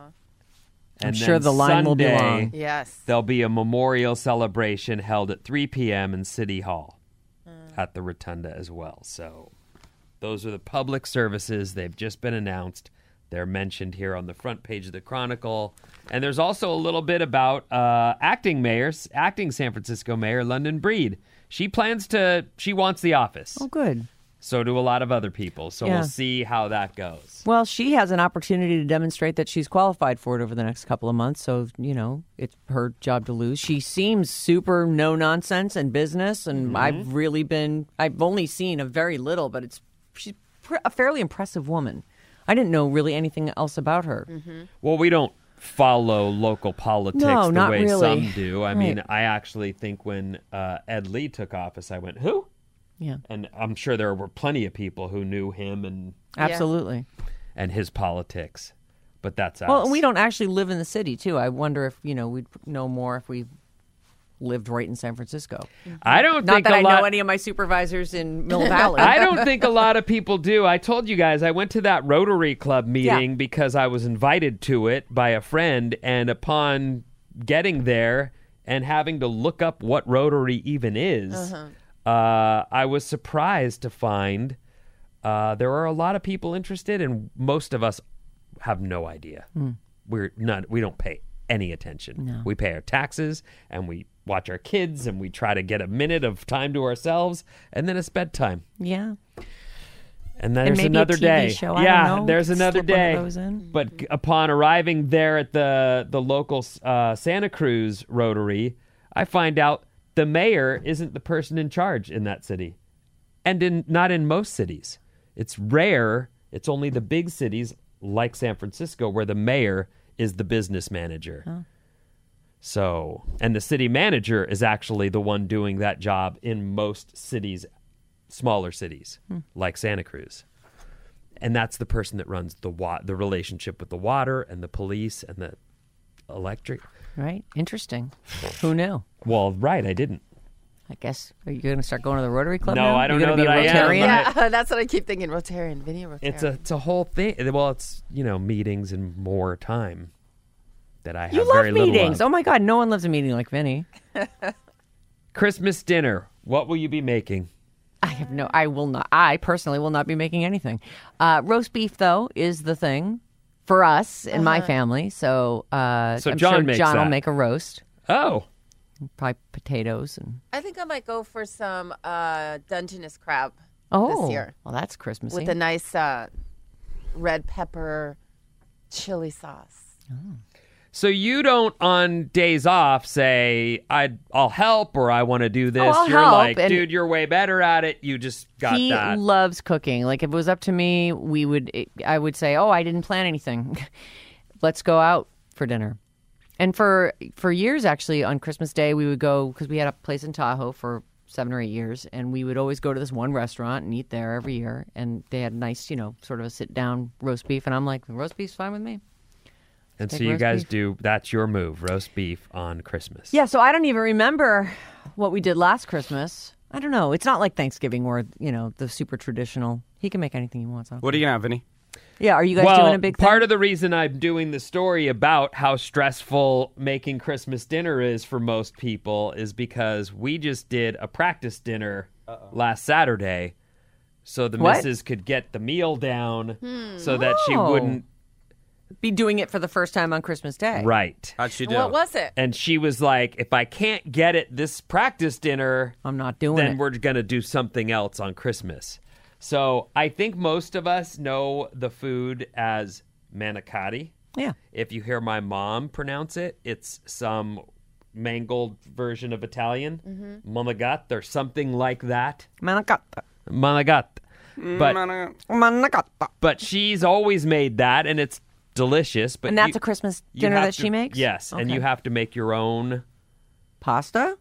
[SPEAKER 7] And
[SPEAKER 4] sure
[SPEAKER 7] then
[SPEAKER 4] the line will be
[SPEAKER 7] Sunday,
[SPEAKER 4] long.
[SPEAKER 5] Yes.
[SPEAKER 7] There'll be a memorial celebration held at three p.m. in City Hall at the Rotunda as well. So those are the public services. They've just been announced. They're mentioned here on the front page of the Chronicle. And there's also a little bit about uh, acting mayor, acting San Francisco Mayor London Breed. She plans to, she wants the office.
[SPEAKER 4] Oh, good.
[SPEAKER 7] So do a lot of other people. So
[SPEAKER 4] Yeah.
[SPEAKER 7] we'll see how that goes.
[SPEAKER 4] Well, she has an opportunity to demonstrate that she's qualified for it over the next couple of months. So, you know, it's her job to lose. She seems super no nonsense and business. And
[SPEAKER 7] Mm-hmm.
[SPEAKER 4] I've really been, I've only seen a very little, but it's, she's pr- a fairly impressive woman. I didn't know really anything else about her.
[SPEAKER 7] Well, we don't follow local politics
[SPEAKER 4] No,
[SPEAKER 7] the
[SPEAKER 4] not
[SPEAKER 7] way
[SPEAKER 4] really.
[SPEAKER 7] some do. I mean,
[SPEAKER 4] Right.
[SPEAKER 7] I actually think when uh, Ed Lee took office, I went, who?
[SPEAKER 4] Yeah,
[SPEAKER 7] And I'm sure there were plenty of people who knew him and
[SPEAKER 4] absolutely.
[SPEAKER 7] and his politics. But that's us.
[SPEAKER 4] Well, and we don't actually live in the city, too. I wonder if, you know, we'd know more if we lived right in San Francisco.
[SPEAKER 7] I don't
[SPEAKER 4] Not
[SPEAKER 7] think
[SPEAKER 4] that
[SPEAKER 7] a
[SPEAKER 4] I
[SPEAKER 7] lot,
[SPEAKER 4] know any of my supervisors in Mill Valley.
[SPEAKER 7] I don't think a lot of people do. I told you guys I went to that Rotary Club meeting
[SPEAKER 4] Yeah.
[SPEAKER 7] because I was invited to it by a friend, and upon getting there and having to look up what Rotary even is, uh, I was surprised to find uh, there are a lot of people interested, and most of us have no idea. We're not. We don't pay any attention. We pay our taxes, and we watch our kids, and we try to get a minute of time to ourselves, and then it's bedtime.
[SPEAKER 4] Yeah.
[SPEAKER 7] And there's
[SPEAKER 4] maybe a
[SPEAKER 7] another
[SPEAKER 4] T V
[SPEAKER 7] day.
[SPEAKER 4] show, I
[SPEAKER 7] yeah,
[SPEAKER 4] don't know.
[SPEAKER 7] there's another
[SPEAKER 4] Slip one of
[SPEAKER 7] day.
[SPEAKER 4] those in.
[SPEAKER 7] But g- upon arriving there at the the local uh, Santa Cruz Rotary, I find out the mayor isn't the person in charge in that city, and in not in most cities. It's rare. It's only the big cities like San Francisco where the mayor is the business manager. So, and the city manager is actually the one doing that job in most cities, smaller cities like Santa Cruz. And that's the person that runs the wa- the relationship with the water and the police and the electric.
[SPEAKER 4] Right. Interesting. Who knew?
[SPEAKER 7] Well, right, I didn't.
[SPEAKER 4] I guess. Are you going to start going to the Rotary Club
[SPEAKER 7] No,
[SPEAKER 4] now?
[SPEAKER 7] I don't
[SPEAKER 4] You're
[SPEAKER 7] know
[SPEAKER 4] gonna
[SPEAKER 7] that
[SPEAKER 4] be a
[SPEAKER 7] I am,
[SPEAKER 4] Rotarian?
[SPEAKER 7] but
[SPEAKER 5] Yeah, that's what I keep thinking. Rotarian, Vinny Rotarian.
[SPEAKER 7] It's a it's a whole thing. Well, it's, you know, meetings and more time that I have
[SPEAKER 4] You love
[SPEAKER 7] very little
[SPEAKER 4] meetings.
[SPEAKER 7] of.
[SPEAKER 4] Oh, my God. No one loves a meeting like Vinny.
[SPEAKER 7] Christmas dinner. What will you be making?
[SPEAKER 4] I have no, I will not, I personally will not be making anything. Uh, roast beef, though, is the thing for us in my family. So, uh,
[SPEAKER 7] So
[SPEAKER 4] I'm
[SPEAKER 7] John
[SPEAKER 4] sure
[SPEAKER 7] makes
[SPEAKER 4] John will
[SPEAKER 7] that.
[SPEAKER 4] make a roast.
[SPEAKER 7] Oh,
[SPEAKER 4] Probably potatoes and.
[SPEAKER 5] I think I might go for some uh, Dungeness crab
[SPEAKER 4] Oh,
[SPEAKER 5] this year
[SPEAKER 4] well, that's Christmassy.
[SPEAKER 5] with a nice uh, red pepper chili sauce.
[SPEAKER 7] So you don't, on days off, say, I, I'll help or I want to do this.
[SPEAKER 4] Oh, I'll
[SPEAKER 7] You're
[SPEAKER 4] help,
[SPEAKER 7] like,
[SPEAKER 4] and-
[SPEAKER 7] dude, you're way better at it. You just got
[SPEAKER 4] he
[SPEAKER 7] that.
[SPEAKER 4] loves cooking. Like if it was up to me, we would. I would say, "Oh, I didn't plan anything. Let's go out for dinner." And for for years, actually, on Christmas Day, we would go because we had a place in Tahoe for seven or eight years, and we would always go to this one restaurant and eat there every year. And they had nice, you know, sort of a sit down roast beef, and I'm like, roast beef's fine with me.
[SPEAKER 7] and so
[SPEAKER 4] Take
[SPEAKER 7] you
[SPEAKER 4] roast
[SPEAKER 7] guys
[SPEAKER 4] beef.
[SPEAKER 7] do, that's your move, roast beef on Christmas.
[SPEAKER 4] Yeah, so I don't even remember what we did last Christmas. I don't know. It's not like Thanksgiving where, you know, the super traditional. He can make anything he wants.
[SPEAKER 6] What are you gonna have, Vinny?
[SPEAKER 4] Yeah, are you guys
[SPEAKER 7] well,
[SPEAKER 4] doing a big thing?
[SPEAKER 7] part of the reason I'm doing the story about how stressful making Christmas dinner is for most people is because we just did a practice dinner Uh-oh. last Saturday so the
[SPEAKER 4] What?
[SPEAKER 7] missus could get the meal down so that she
[SPEAKER 4] Oh.
[SPEAKER 7] wouldn't.
[SPEAKER 4] Be doing it for the first time on Christmas Day.
[SPEAKER 7] Right.
[SPEAKER 6] How'd she do?
[SPEAKER 5] What was it?
[SPEAKER 7] And she was like, if I can't get it this practice dinner,
[SPEAKER 4] I'm not doing
[SPEAKER 7] then
[SPEAKER 4] it.
[SPEAKER 7] we're going to do something else on Christmas. So I think most of us know the food as manicotti.
[SPEAKER 4] Yeah.
[SPEAKER 7] If you hear my mom pronounce it, it's some mangled version of Italian. Mm-hmm. Manigat or something like that.
[SPEAKER 4] Manicotti.
[SPEAKER 7] Manigat. But,
[SPEAKER 4] Manicotti.
[SPEAKER 7] but she's always made that, and it's delicious. But
[SPEAKER 4] And that's
[SPEAKER 7] you-
[SPEAKER 4] a Christmas
[SPEAKER 7] you
[SPEAKER 4] dinner
[SPEAKER 7] have
[SPEAKER 4] that
[SPEAKER 7] to-
[SPEAKER 4] she makes?
[SPEAKER 7] Yes, and
[SPEAKER 4] Okay.
[SPEAKER 7] you have to make your own
[SPEAKER 4] Pasta?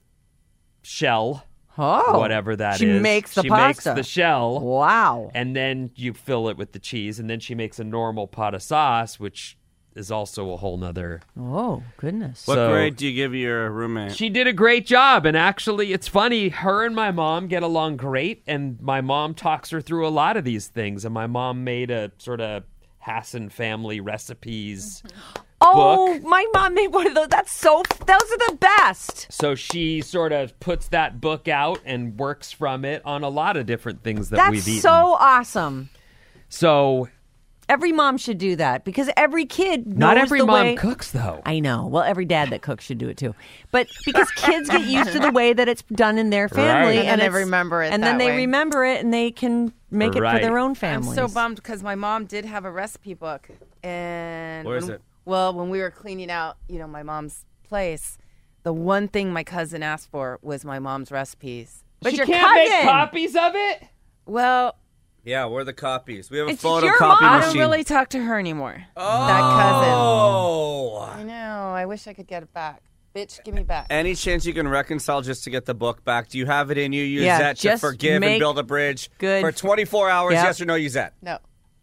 [SPEAKER 7] shell.
[SPEAKER 4] Oh.
[SPEAKER 7] Whatever that is.
[SPEAKER 4] She makes the
[SPEAKER 7] she
[SPEAKER 4] pasta.
[SPEAKER 7] makes the shell.
[SPEAKER 4] Wow.
[SPEAKER 7] And then you fill it with the cheese, and then she makes a normal pot of sauce, which is also a whole nother.
[SPEAKER 4] Oh, goodness.
[SPEAKER 6] What
[SPEAKER 7] So-
[SPEAKER 6] grade do you give your roommate?
[SPEAKER 7] She did a great job, and actually, it's funny. Her and my mom get along great, and my mom talks her through a lot of these things. And my mom made a sort of Hassan family recipes.
[SPEAKER 4] Oh,
[SPEAKER 7] book.
[SPEAKER 4] my mom made one of those. That's so, those are the best.
[SPEAKER 7] So she sort of puts that book out and works from it on a lot of different things that
[SPEAKER 4] That's
[SPEAKER 7] we've eaten.
[SPEAKER 4] so awesome.
[SPEAKER 7] So
[SPEAKER 4] Every mom should do that because every kid knows
[SPEAKER 7] not every
[SPEAKER 4] the
[SPEAKER 7] mom
[SPEAKER 4] way.
[SPEAKER 7] cooks, though.
[SPEAKER 4] I know. Well, every dad that cooks should do it too. But because kids get used to the way that it's done in their family,
[SPEAKER 7] Right.
[SPEAKER 5] And then they
[SPEAKER 4] it's-
[SPEAKER 5] remember it
[SPEAKER 4] and then
[SPEAKER 5] that
[SPEAKER 4] they
[SPEAKER 5] way.
[SPEAKER 4] remember it, and they can make it for
[SPEAKER 7] Right.
[SPEAKER 4] their own
[SPEAKER 5] I'm
[SPEAKER 4] families.
[SPEAKER 5] so bummed because my mom did have a recipe book, and
[SPEAKER 6] Where is
[SPEAKER 5] when-
[SPEAKER 6] it?
[SPEAKER 5] Well, when we were cleaning out, you know, my mom's place, the one thing my cousin asked for was my mom's recipes.
[SPEAKER 4] But
[SPEAKER 7] she
[SPEAKER 4] your
[SPEAKER 7] can't make
[SPEAKER 4] cousin-
[SPEAKER 7] copies of it.
[SPEAKER 5] Well,
[SPEAKER 6] Yeah, where are the copies? We have a
[SPEAKER 4] It's
[SPEAKER 6] photocopy
[SPEAKER 4] your mom.
[SPEAKER 5] I
[SPEAKER 6] machine.
[SPEAKER 5] don't really talk to her anymore.
[SPEAKER 6] oh.
[SPEAKER 5] That cousin. I know. I wish I could get it back. Bitch, give me back.
[SPEAKER 6] Any chance you can reconcile just to get the book back? Do you have it in you,
[SPEAKER 4] Yeah,
[SPEAKER 6] Yuzette, to
[SPEAKER 4] just
[SPEAKER 6] forgive
[SPEAKER 4] make
[SPEAKER 6] and build a bridge
[SPEAKER 4] good-
[SPEAKER 6] for twenty-four hours?
[SPEAKER 4] Yep.
[SPEAKER 6] Yes or no, Yuzette?
[SPEAKER 5] No.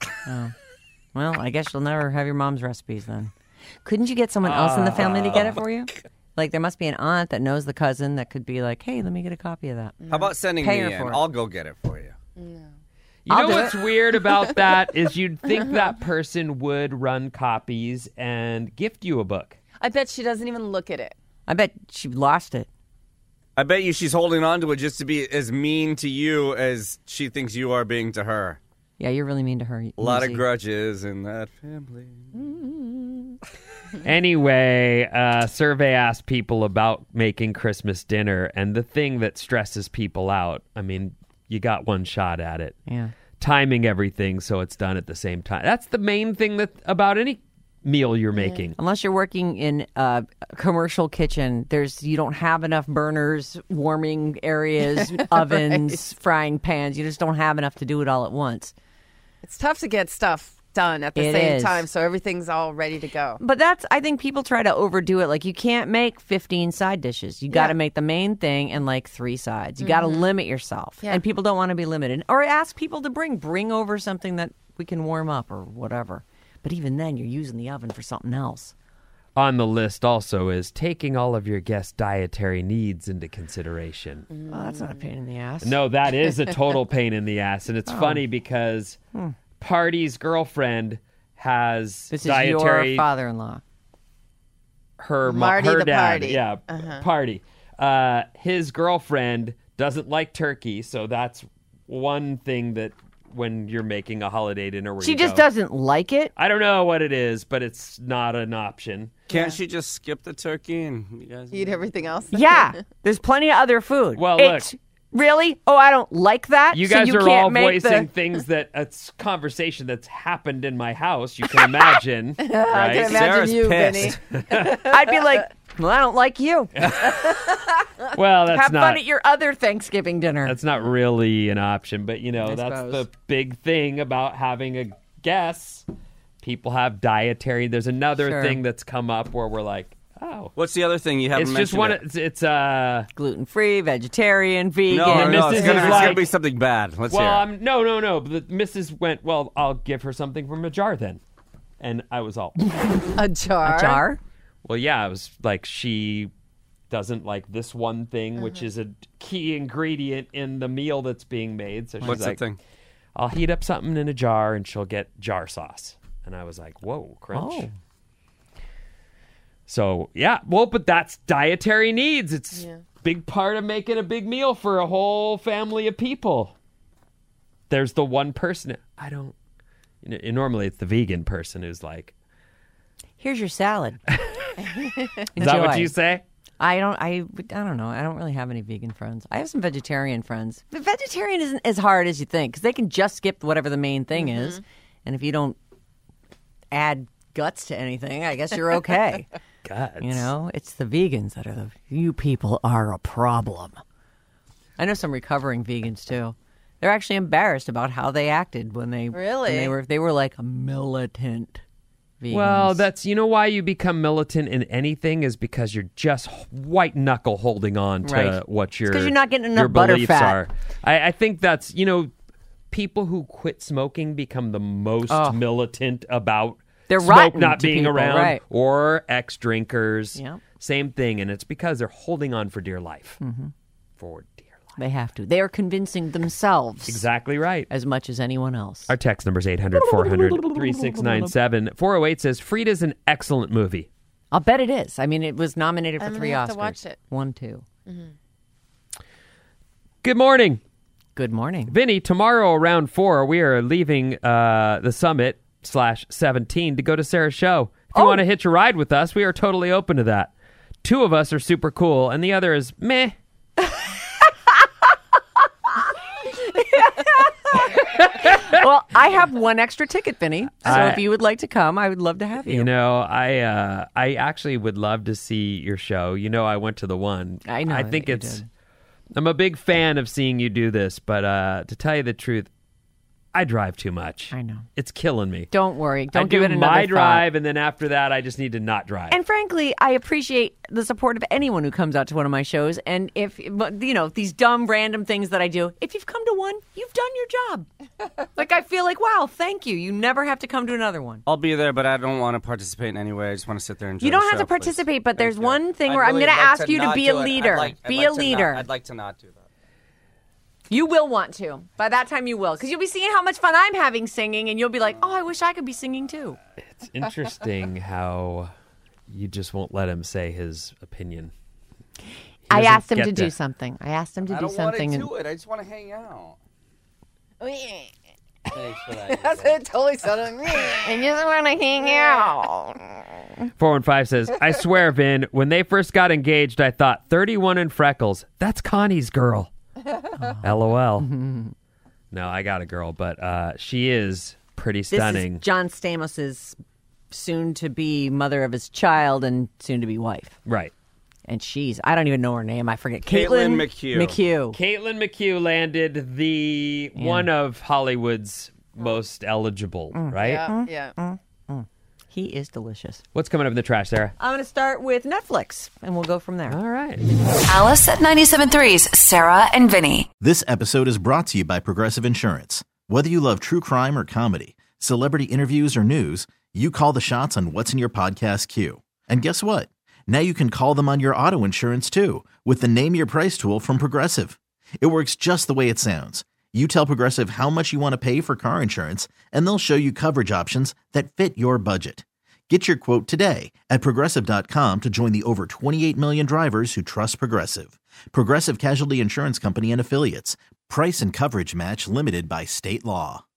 [SPEAKER 4] Well, I guess you'll never have your mom's recipes then. Couldn't you get someone else in the family to get it for you? Like there must be an aunt that knows the cousin that could be like, hey, let me get a copy of that.
[SPEAKER 6] How about sending
[SPEAKER 4] Pay
[SPEAKER 6] me
[SPEAKER 4] her
[SPEAKER 6] in?
[SPEAKER 4] for it.
[SPEAKER 6] I'll go get it for you.
[SPEAKER 7] You
[SPEAKER 4] I'll
[SPEAKER 7] know
[SPEAKER 4] do
[SPEAKER 7] what's
[SPEAKER 4] it.
[SPEAKER 7] weird about that is you'd think that person would run copies and gift you a book.
[SPEAKER 5] I bet she doesn't even look at it.
[SPEAKER 4] I bet she lost it.
[SPEAKER 6] I bet you she's holding on to it just to be as mean to you as she thinks you are being to her.
[SPEAKER 4] Yeah, you're really mean to her.
[SPEAKER 6] A lot of
[SPEAKER 4] Lucy.
[SPEAKER 6] grudges in that family.
[SPEAKER 7] Anyway, uh, survey asked people about making Christmas dinner, and the thing that stresses people out, I mean, you got one shot at it.
[SPEAKER 4] Yeah.
[SPEAKER 7] Timing everything so it's done at the same time. That's the main thing that about any meal you're making.
[SPEAKER 4] Unless you're working in a commercial kitchen, there's you don't have enough burners, warming areas, ovens, frying pans. You just don't have enough to do it all at once.
[SPEAKER 5] It's tough to get stuff done at the
[SPEAKER 4] It
[SPEAKER 5] same
[SPEAKER 4] is.
[SPEAKER 5] time, so everything's all ready to go.
[SPEAKER 4] But that's, I think people try to overdo it. Like, you can't make fifteen side dishes. You got to
[SPEAKER 5] Yeah.
[SPEAKER 4] make the main thing and like three sides. You got to limit yourself.
[SPEAKER 5] Yeah.
[SPEAKER 4] And people don't want to be limited. Or ask people to bring, bring over something that we can warm up or whatever. But even then, you're using the oven for something else.
[SPEAKER 7] On the list also is taking all of your guests' dietary needs into consideration.
[SPEAKER 4] Well, that's not a pain in the ass.
[SPEAKER 7] No, that is a total pain in the ass. And it's
[SPEAKER 4] Oh.
[SPEAKER 7] funny because Party's girlfriend has
[SPEAKER 4] This is
[SPEAKER 7] dietary...
[SPEAKER 4] your father-in-law.
[SPEAKER 7] her mo-
[SPEAKER 5] Marty
[SPEAKER 7] her
[SPEAKER 5] the
[SPEAKER 7] dad,
[SPEAKER 5] Party.
[SPEAKER 7] yeah,
[SPEAKER 5] Uh-huh.
[SPEAKER 7] Party. Uh, his girlfriend doesn't like turkey, so that's one thing that when you're making a holiday dinner. Where
[SPEAKER 4] She
[SPEAKER 7] you
[SPEAKER 4] just
[SPEAKER 7] go,
[SPEAKER 4] doesn't like it.
[SPEAKER 7] I don't know what it is, but it's not an option.
[SPEAKER 6] Can't she just skip the turkey and you guys
[SPEAKER 5] Eat everything else.
[SPEAKER 4] Yeah, there's plenty of other food.
[SPEAKER 7] Well,
[SPEAKER 4] It's-
[SPEAKER 7] look.
[SPEAKER 4] Really? Oh, I don't like that.
[SPEAKER 7] You
[SPEAKER 4] so
[SPEAKER 7] guys
[SPEAKER 4] you
[SPEAKER 7] are
[SPEAKER 4] can't
[SPEAKER 7] all
[SPEAKER 4] make
[SPEAKER 7] voicing
[SPEAKER 4] the...
[SPEAKER 7] things that it's conversation that's happened in my house. You can imagine,
[SPEAKER 5] I
[SPEAKER 7] right?
[SPEAKER 5] can imagine
[SPEAKER 6] Sarah's
[SPEAKER 5] you,
[SPEAKER 6] pissed.
[SPEAKER 5] Vinny.
[SPEAKER 4] I'd be like, well, I don't like you.
[SPEAKER 7] Well, that's
[SPEAKER 4] Have
[SPEAKER 7] not
[SPEAKER 4] fun at your other Thanksgiving dinner.
[SPEAKER 7] that's not really an option, but you know
[SPEAKER 4] I
[SPEAKER 7] that's
[SPEAKER 4] suppose.
[SPEAKER 7] the big thing about having a guest. People have dietary. There's another
[SPEAKER 4] Sure.
[SPEAKER 7] thing that's come up where we're like, oh,
[SPEAKER 6] What's the other thing you haven't
[SPEAKER 7] it's
[SPEAKER 6] mentioned?
[SPEAKER 7] just one.
[SPEAKER 6] yet?
[SPEAKER 7] It's, it's uh.
[SPEAKER 4] Gluten-free, vegetarian, vegan.
[SPEAKER 6] No, no, no,
[SPEAKER 7] Missus
[SPEAKER 6] it's gonna,
[SPEAKER 7] is
[SPEAKER 6] it's
[SPEAKER 7] like-
[SPEAKER 6] gonna be something bad. Let's
[SPEAKER 7] Well,
[SPEAKER 6] hear it.
[SPEAKER 7] I'm no, no, no. But Missus went. Well, I'll give her something from a jar then, and I was all.
[SPEAKER 5] A jar.
[SPEAKER 4] A jar?
[SPEAKER 7] Well, yeah, I was like, she doesn't like this one thing, which is a key ingredient in the meal that's being made. So she's
[SPEAKER 6] What's
[SPEAKER 7] like,
[SPEAKER 6] the thing?
[SPEAKER 7] I'll heat up something in a jar, and she'll get jar sauce. And I was like, whoa, crunch.
[SPEAKER 4] Oh.
[SPEAKER 7] So, yeah, well, but that's dietary needs. It's
[SPEAKER 5] Yeah.
[SPEAKER 7] big part of making a big meal for a whole family of people. There's the one person, I don't, you know, normally it's the vegan person who's like,
[SPEAKER 4] Here's your salad.
[SPEAKER 7] is that what
[SPEAKER 4] Enjoy.
[SPEAKER 7] you say?
[SPEAKER 4] I don't. I. I don't know. I don't really have any vegan friends. I have some vegetarian friends. But vegetarian isn't as hard as you think because they can just skip whatever the main thing is, and if you don't add guts to anything, I guess you're okay.
[SPEAKER 7] Guts.
[SPEAKER 4] You know, it's the vegans that are the. You people are a problem. I know some recovering vegans too. They're actually embarrassed about how they acted when they
[SPEAKER 5] Really?
[SPEAKER 4] when they were they were like militant vegans.
[SPEAKER 7] Well, that's, you know why you become militant in anything is because you're just white knuckle holding on to
[SPEAKER 4] Right.
[SPEAKER 7] what your
[SPEAKER 4] 'cause you're not getting enough
[SPEAKER 7] your
[SPEAKER 4] butter
[SPEAKER 7] beliefs
[SPEAKER 4] fat.
[SPEAKER 7] are. I, I think that's, you know, people who quit smoking become the most
[SPEAKER 4] Oh.
[SPEAKER 7] militant about
[SPEAKER 4] They're
[SPEAKER 7] smoke
[SPEAKER 4] rotten
[SPEAKER 7] not
[SPEAKER 4] to
[SPEAKER 7] being
[SPEAKER 4] people,
[SPEAKER 7] around
[SPEAKER 4] right.
[SPEAKER 7] or ex-drinkers.
[SPEAKER 4] Yeah.
[SPEAKER 7] Same thing, and it's because they're holding on for dear life.
[SPEAKER 4] Mm-hmm.
[SPEAKER 7] For dear life.
[SPEAKER 4] They have to. They are convincing themselves
[SPEAKER 7] Exactly right.
[SPEAKER 4] as much as anyone else.
[SPEAKER 7] Our text number is eight hundred, four hundred, three six nine seven. four oh eight says, Frida's an excellent movie.
[SPEAKER 4] I'll bet it is. I mean, it was nominated for
[SPEAKER 5] I'm gonna
[SPEAKER 4] three
[SPEAKER 5] have
[SPEAKER 4] Oscars.
[SPEAKER 5] to watch it.
[SPEAKER 4] One, two.
[SPEAKER 7] Good morning.
[SPEAKER 4] Good morning.
[SPEAKER 7] Vinny, tomorrow around four, we are leaving uh, the summit slash seventeen to go to Sarah's show. If you
[SPEAKER 4] Oh.
[SPEAKER 7] want to hitch a ride with us, we are totally open to that. Two of us are super cool, and the other is meh.
[SPEAKER 4] Well, I have one extra ticket, Vinny. So
[SPEAKER 7] I-
[SPEAKER 4] if you would like to come, I would love to have you.
[SPEAKER 7] You know, I uh, I actually would love to see your show. You know, I went to the one.
[SPEAKER 4] I know
[SPEAKER 7] I
[SPEAKER 4] that
[SPEAKER 7] think
[SPEAKER 4] you
[SPEAKER 7] it's.
[SPEAKER 4] did.
[SPEAKER 7] I'm a big fan of seeing you do this, but uh, to tell you the truth, I drive too much.
[SPEAKER 4] I know.
[SPEAKER 7] It's killing me.
[SPEAKER 4] Don't worry. Don't
[SPEAKER 7] I
[SPEAKER 4] give
[SPEAKER 7] do
[SPEAKER 4] it another
[SPEAKER 7] my
[SPEAKER 4] thought.
[SPEAKER 7] drive, and then after that, I just need to not drive.
[SPEAKER 4] And frankly, I appreciate the support of anyone who comes out to one of my shows. And if, but, you know, these dumb, random things that I do, if you've come to one, you've done your job. Like, I feel like, wow, thank you. You never have to come to another one.
[SPEAKER 6] I'll be there, but I don't want to participate in any way. I just want to sit there and enjoy
[SPEAKER 4] You don't
[SPEAKER 6] the
[SPEAKER 4] have
[SPEAKER 6] show,
[SPEAKER 4] to participate,
[SPEAKER 6] please.
[SPEAKER 4] but there's
[SPEAKER 6] Thank you.
[SPEAKER 4] one thing
[SPEAKER 6] I'd
[SPEAKER 4] where I'm
[SPEAKER 6] really
[SPEAKER 4] going to
[SPEAKER 6] like
[SPEAKER 4] ask you to
[SPEAKER 6] not
[SPEAKER 4] be a
[SPEAKER 6] do it. I'd
[SPEAKER 4] leader.
[SPEAKER 6] like- I'd
[SPEAKER 4] Be
[SPEAKER 6] like
[SPEAKER 4] a
[SPEAKER 6] to not-
[SPEAKER 4] leader.
[SPEAKER 6] I'd like to not do that.
[SPEAKER 4] You will want to. By that time, you will. Because you'll be seeing how much fun I'm having singing, and you'll be like, oh, I wish I could be singing too.
[SPEAKER 7] It's interesting how you just won't let him say his opinion. He
[SPEAKER 4] I
[SPEAKER 7] doesn't
[SPEAKER 4] asked him
[SPEAKER 7] get
[SPEAKER 4] to do
[SPEAKER 7] to-
[SPEAKER 4] something. I asked him to
[SPEAKER 6] I
[SPEAKER 4] do
[SPEAKER 6] don't
[SPEAKER 4] something.
[SPEAKER 6] want
[SPEAKER 4] and-
[SPEAKER 6] to do it. I just want to hang out. Thanks for that.
[SPEAKER 5] That's what it totally sounded like.
[SPEAKER 4] I just want to hang out.
[SPEAKER 7] four one five says, I swear, Vin, when they first got engaged, I thought thirty-one and freckles. That's Connie's girl. LOL. No, I got a girl, but uh, she is pretty
[SPEAKER 4] This
[SPEAKER 7] stunning.
[SPEAKER 4] is John Stamos's soon-to-be mother of his child and soon-to-be wife.
[SPEAKER 7] Right.
[SPEAKER 4] And she's, I don't even know her name. I forget.
[SPEAKER 6] Caitlin
[SPEAKER 4] Caitlin
[SPEAKER 6] McHugh.
[SPEAKER 4] McHugh.
[SPEAKER 7] Caitlin McHugh landed the one of Hollywood's most eligible, right?
[SPEAKER 5] Yeah, yeah.
[SPEAKER 4] He is delicious.
[SPEAKER 7] What's coming up in the trash, Sarah?
[SPEAKER 4] I'm going to start with Netflix, and we'll go from there.
[SPEAKER 7] All right.
[SPEAKER 3] Alice at ninety-seven point three's Sarah and Vinny.
[SPEAKER 9] This episode is brought to you by Progressive Insurance. Whether you love true crime or comedy, celebrity interviews or news, you call the shots on what's in your podcast queue. And guess what? Now you can call them on your auto insurance too with the Name Your Price tool from Progressive. It works just the way it sounds. You tell Progressive how much you want to pay for car insurance, and they'll show you coverage options that fit your budget. Get your quote today at Progressive dot com to join the over twenty-eight million drivers who trust Progressive. Progressive Casualty Insurance Company and Affiliates. Price and coverage match limited by state law.